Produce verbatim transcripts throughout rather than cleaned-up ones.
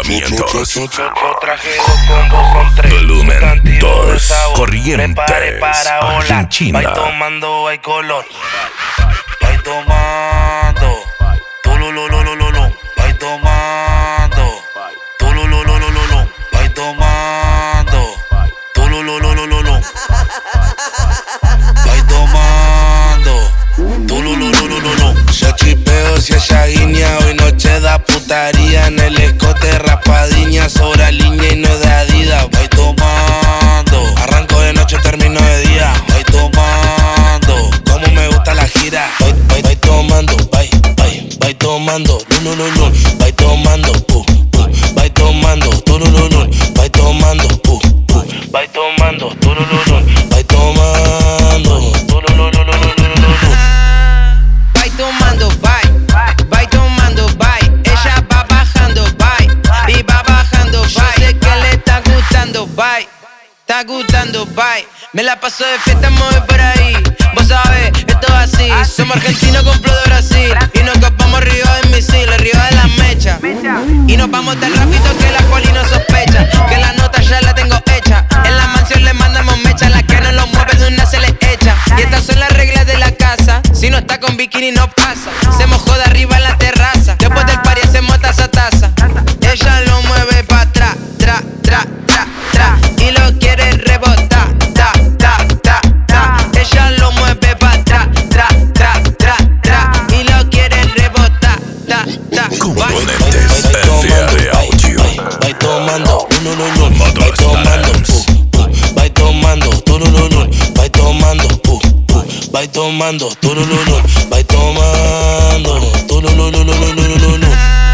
quinientos. Yo traje dos combos, son tres. Volumen dos. Corrientes. Para volar. Argentina. Vai tomando, hay color. Vai tomando. Tulululululu. Vai tomando. Tulululululu. Vai tomando. Tulululululu. Vai tomando. Tulululululu. Yo chipeo si ella guiña. Hoy noche da putaría. En el escote raspadiña. Sobra línea y no es de Adidas. Vai tomando. Arranco de noche, termino de día. Vai tomando. Como me gusta la gira. Vai, vai, vai tomando. Vai, vai, vai tomando. No, no, no, no. Vai tomando. Uh, uh. Vai tomando. Turururun. Vai tomando. Uh, uh. Vai tomando. Turururun. Vai tomando. Tururururururururun. Vai tomando, vai, vai tomando, vai. Ella va bajando, vai, y va bajando, vai. Yo sé que le está gustando, vai, está gustando, vai. Me la paso de fiesta, me voy por ahí. Vos sabés, esto es así. Somos argentinos con flow de Brasil. Y nos escapamos río de misiles, río de la mecha. Y nos vamos tan rápido que la poli no sospecha. Que la nota ya la tengo hecha. En la mansión le mandamos mecha. La que no lo mueve de una se le echa. Y estas son las reglas de la casa. Si no está con bikini no pasa. Se mojó de arriba en la terraza. Después del party hacemos taza taza. Ella lo mueve pa' atrás, tra, tra, tra, tra. Y lo quiere rebotar, ta, ta, ta, ta. Ella lo mueve pa' atrás, tra, tra, tra, tra. Y lo quiere rebotar, ta, ta. Componentes F R Audio. Vai tomando, no, no, no. Modo Vai tomando, Stars. uh, uh. Vai tomando, turururun. Vai tomando, uh, uh. Vai tomando, turururun. Vai tomando, tururururururururun.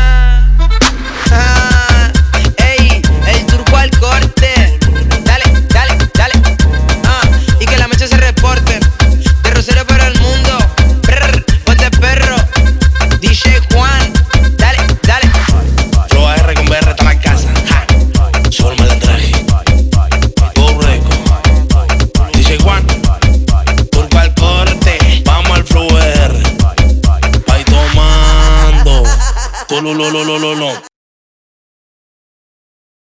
Ah, ey, el turco al corte. Dale, dale, dale. Ah, y que la mecha se reporte. De Rosero para el mundo. Brr, ponte perro. D J Juan. Dale, dale. Flow A R con B R está la casa. Ja. Solo el malandraje. Go Reco. D J Juan. Turco al corte. Vamos al Flow A R. Vai tomando. Tulululululu.